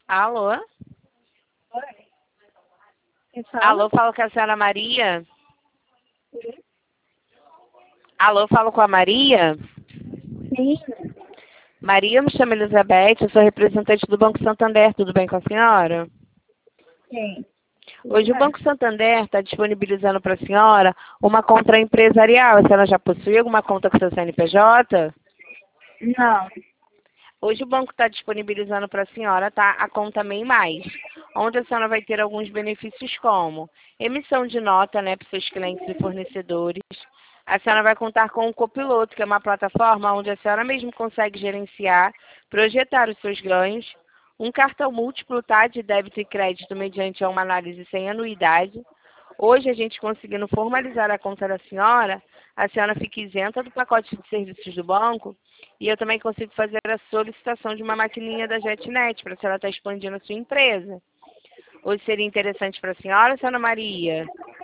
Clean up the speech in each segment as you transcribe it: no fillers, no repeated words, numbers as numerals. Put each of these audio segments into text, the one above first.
Alô? Oi. Quem fala? Alô, falo com a senhora Maria? Sim. Alô, falo com a Maria? Sim. Maria, eu me chamo Elizabeth, eu sou representante do Banco Santander, tudo bem com a senhora? Sim. Hoje o Banco Santander está disponibilizando para a senhora uma conta empresarial. A senhora já possui alguma conta com seu CNPJ? Não. Hoje o banco está disponibilizando para a senhora, tá, a conta MEI Mais, onde a senhora vai ter alguns benefícios como emissão de nota, né, para seus clientes e fornecedores. A senhora vai contar com o Copiloto, que é uma plataforma onde a senhora mesmo consegue gerenciar, projetar os seus ganhos, um cartão múltiplo, tá, de débito e crédito mediante uma análise sem anuidade. Hoje, a gente conseguindo formalizar a conta da senhora, a senhora fica isenta do pacote de serviços do banco e eu também consigo fazer a solicitação de uma maquininha da JetNet para a senhora estar expandindo a sua empresa. Hoje seria interessante para a senhora Maria?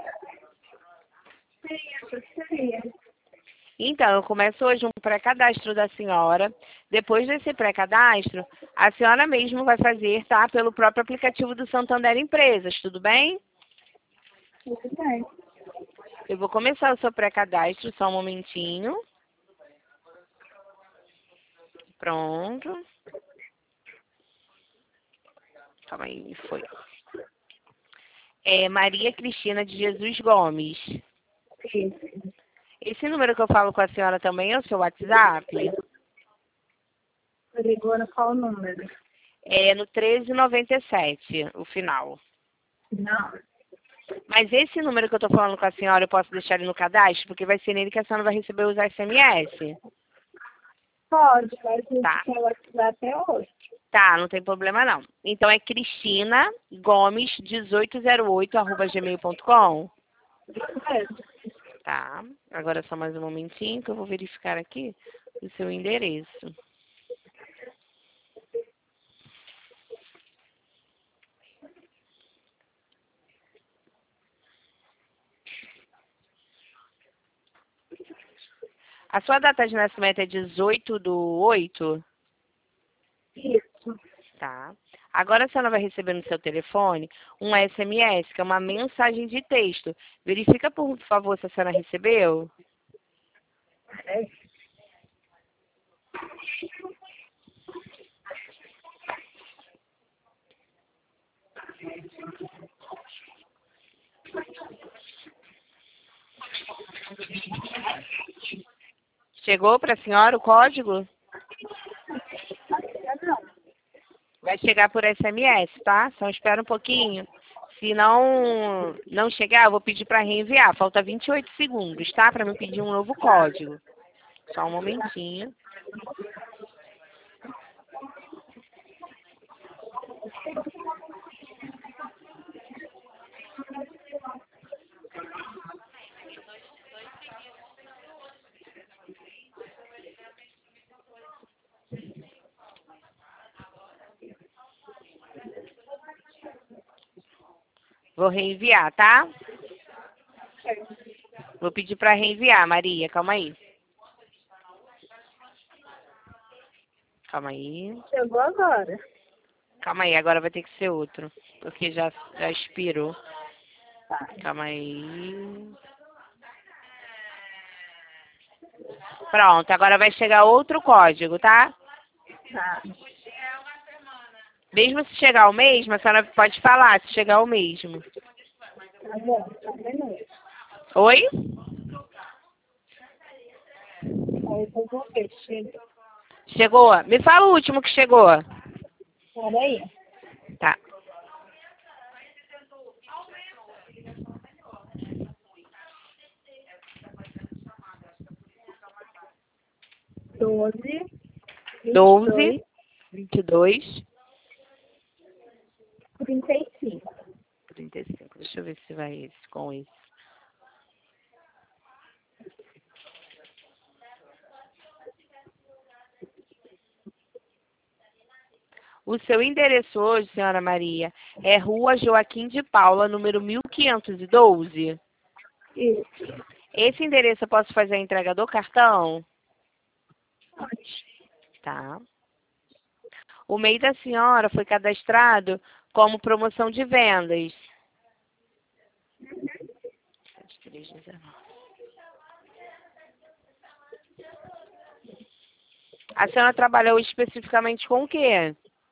Sim, eu gostaria. Então, eu começo hoje um pré-cadastro da senhora. Depois desse pré-cadastro, a senhora mesmo vai fazer, tá? Pelo próprio aplicativo do Santander Empresas, tudo bem? Tudo bem. Eu vou começar o seu pré-cadastro, só um momentinho. Pronto. Calma aí, foi. É Maria Cristina de Jesus Gomes. Sim. Esse número que eu falo com a senhora também é o seu WhatsApp? Ligou no qual número? É no 1397, o final. Não. Mas esse número que eu tô falando com a senhora, eu posso deixar ele no cadastro? Porque vai ser nele que a senhora vai receber os SMS. Pode, mas não Tá. tinha WhatsApp até hoje. Tá, não tem problema não. Então é Cristina Gomes 1808@gmail.com. Isso mesmo. Tá. Agora só mais um momentinho que eu vou verificar aqui o seu endereço. A sua data de nascimento é 18/8? Isso. Tá. Agora a senhora vai receber no seu telefone um SMS, que é uma mensagem de texto. Verifica, por favor, se a senhora recebeu. É. Chegou para a senhora o código? Não. Vai chegar por SMS, tá? Só espera um pouquinho. Se não chegar, eu vou pedir para reenviar. Falta 28 segundos, tá? Para me pedir um novo código. Só um momentinho. Vou reenviar, tá? Vou pedir para reenviar, Maria. Calma aí. Calma aí. Chegou agora. Calma aí, agora vai ter que ser outro. Porque já expirou. Tá. Calma aí. Pronto, agora vai chegar outro código, tá? Tá. Mesmo se chegar o mesmo, a senhora pode falar se chegar o mesmo. Tá bom. Tá beleza. Oi? Aí eu vou ver. Chega. Chegou? Me fala o último que chegou. Peraí. Tá. Doze. 12, 22, 35. 35. Deixa eu ver se vai esse com esse. O seu endereço hoje, senhora Maria, é Rua Joaquim de Paula, número 1512. Isso. Esse endereço eu posso fazer a entrega do cartão? Pode. Tá. O MEI da senhora foi cadastrado como promoção de vendas. 7319. A senhora trabalhou especificamente com o quê?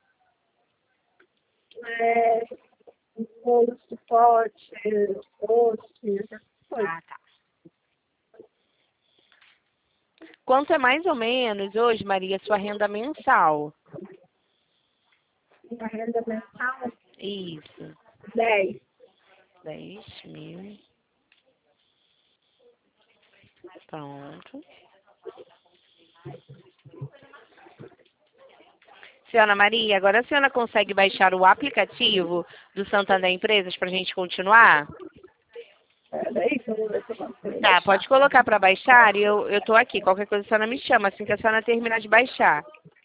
Bolo, suporte, doce, essas coisas. Ah, tá. Quanto é mais ou menos hoje, Maria, sua renda mensal? Uma renda mensal, Isso. 10. 10.000. Pronto. Senhora Maria, agora a senhora consegue baixar o aplicativo do Santander Empresas para a gente continuar? Peraí, que eu vou ver se eu consigo Tá, baixar. pode colocar para baixar e eu tô aqui. Qualquer coisa a senhora me chama assim que a senhora terminar de baixar.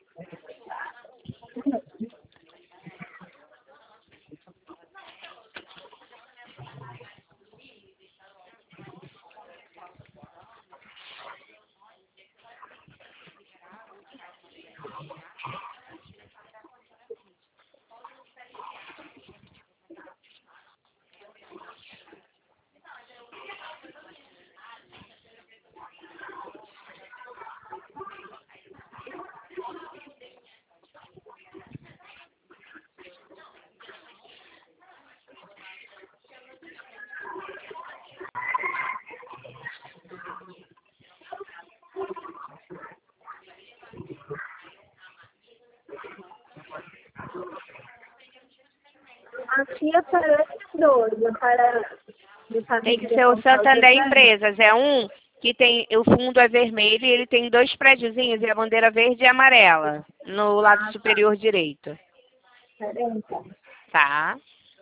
Aqui aparece 12, aparece. Tem que ser o Santander Empresas. É um que tem, o fundo é vermelho e ele tem 2 prédiozinhos e a bandeira verde e amarela no lado superior direito. Peraí, então. Tá?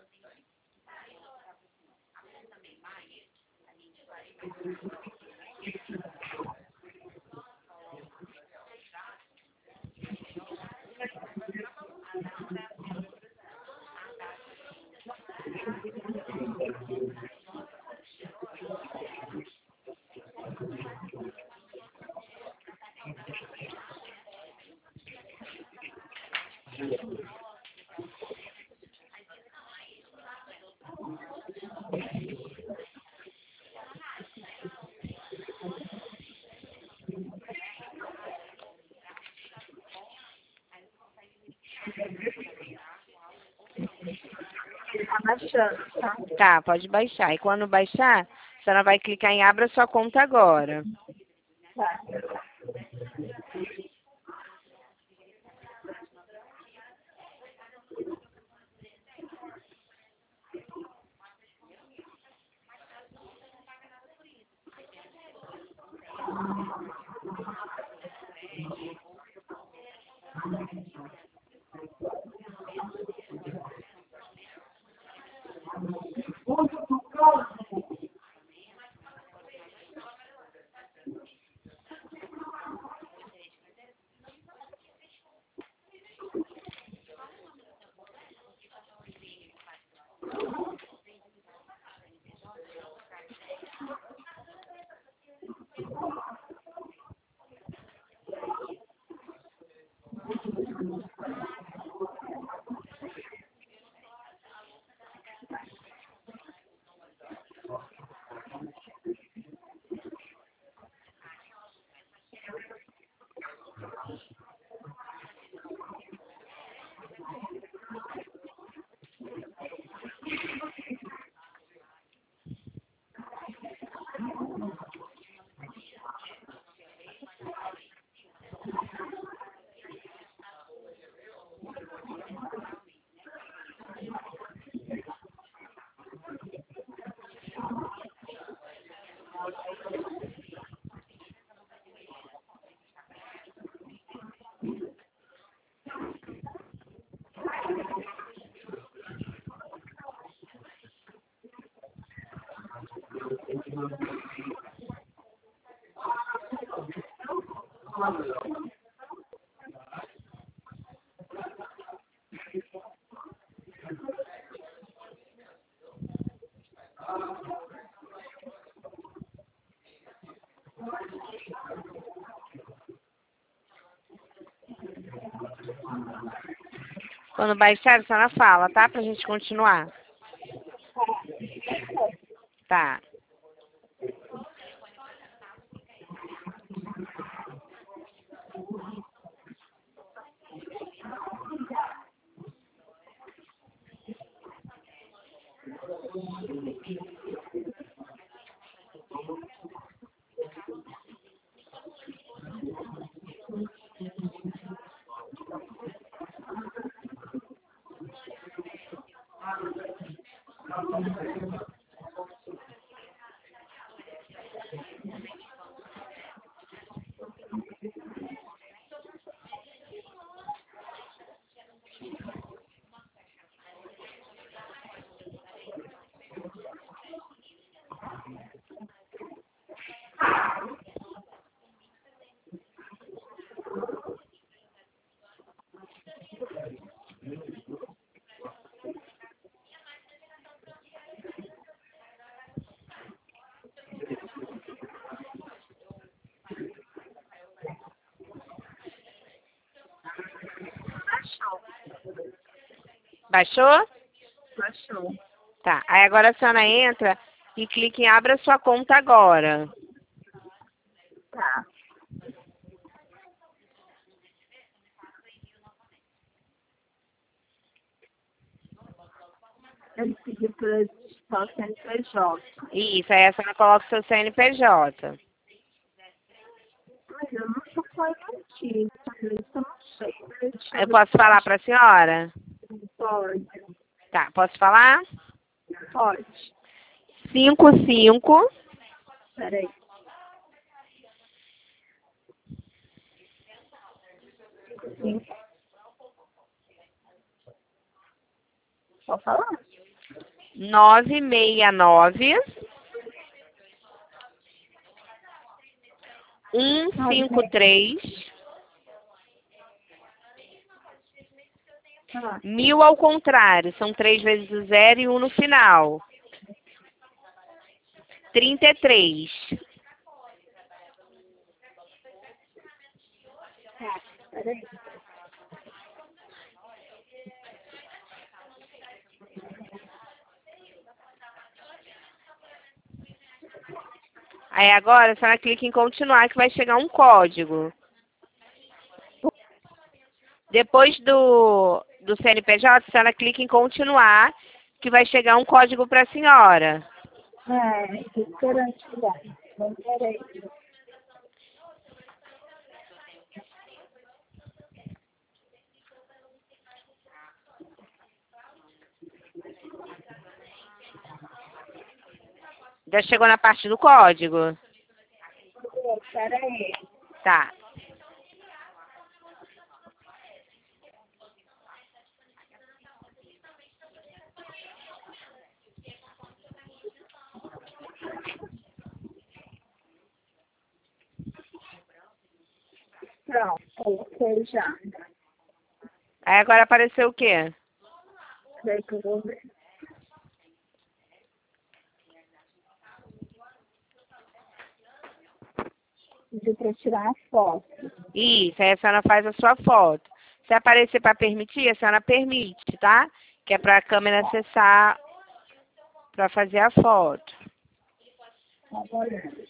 Tá baixando, tá? Tá, pode baixar. E quando baixar, a senhora vai clicar em Abra sua conta agora. Tá. Quando baixar, a senhora fala, tá? Pra gente continuar. Tá. Baixou? Baixou. Tá. Aí agora a senhora entra e clica em Abra sua conta agora. Tá. Ele pediu para digitar o CNPJ. Isso, aí a senhora coloca o seu CNPJ. Mas eu não sou antigo, isso eu não sei. Eu posso falar pra senhora? Pode. Tá, posso falar? Pode. 55. Peraí. Sim. Pode falar? 969 153 Tá. 1000 ao contrário, são 3 vezes o 0 e 1 no final. 33. Tá. Peraí. Aí agora a senhora clica em continuar que vai chegar um código. Depois do CNPJ, a senhora clica em continuar que vai chegar um código para a senhora. Restaurante lá. Então, peraí. Já chegou na parte do código? Peraí. Tá. Pronto, coloquei já. Aí agora apareceu o quê? Peraí que eu vou ver. Pediu para tirar a foto. Isso, aí a senhora faz a sua foto. Se aparecer para permitir, a senhora permite, tá? Que é para a câmera acessar para fazer a foto. Tá olhando.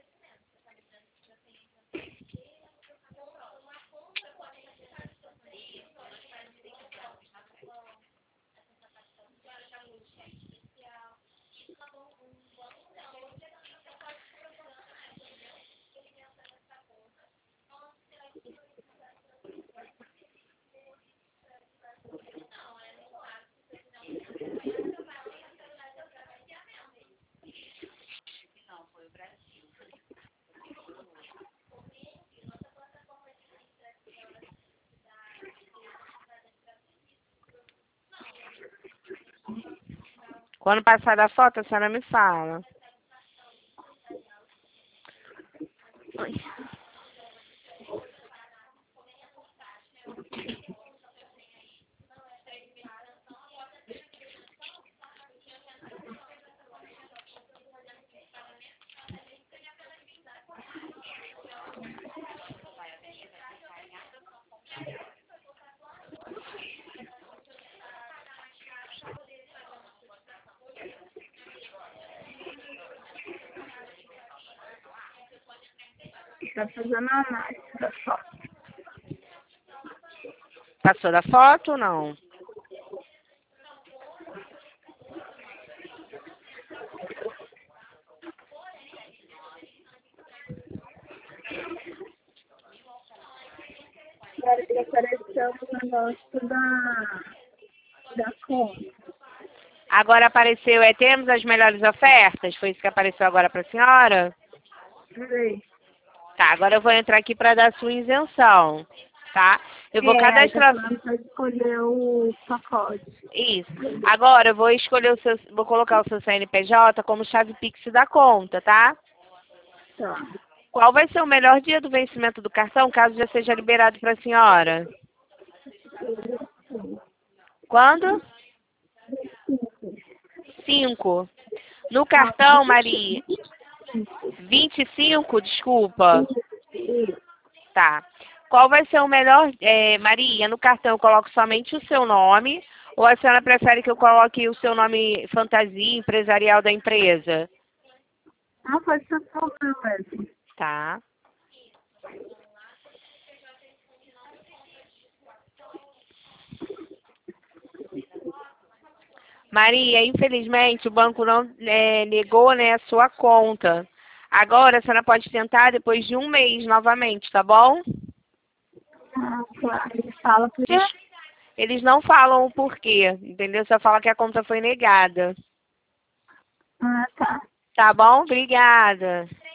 Quando passar da foto, a senhora me fala. Oi. Tá fazendo a análise da foto. Passou da foto ou não? Agora apareceu o negócio da conta. Agora apareceu, temos as melhores ofertas? Foi isso que apareceu agora para a senhora? Peraí. Tá, agora eu vou entrar aqui para dar sua isenção, tá? Eu vou cadastrar... Para escolher o pacote. Isso. Agora eu vou escolher vou colocar o seu CNPJ como chave Pix da conta, tá? Tá. Qual vai ser o melhor dia do vencimento do cartão, caso já seja liberado para a senhora? Quando? 5. No cartão, Maria. 25, desculpa. Tá. Qual vai ser o melhor, Maria? No cartão eu coloco somente o seu nome, ou a senhora prefere que eu coloque o seu nome fantasia empresarial da empresa? Ah, pode ser só o meu mesmo. Tá. Maria, infelizmente o banco não negou, né, a sua conta. Agora a senhora pode tentar depois de um mês novamente, tá bom? Ah, claro. Ele fala por Eles não falam o porquê, entendeu? Só fala que a conta foi negada. Ah, tá. Tá bom? Obrigada.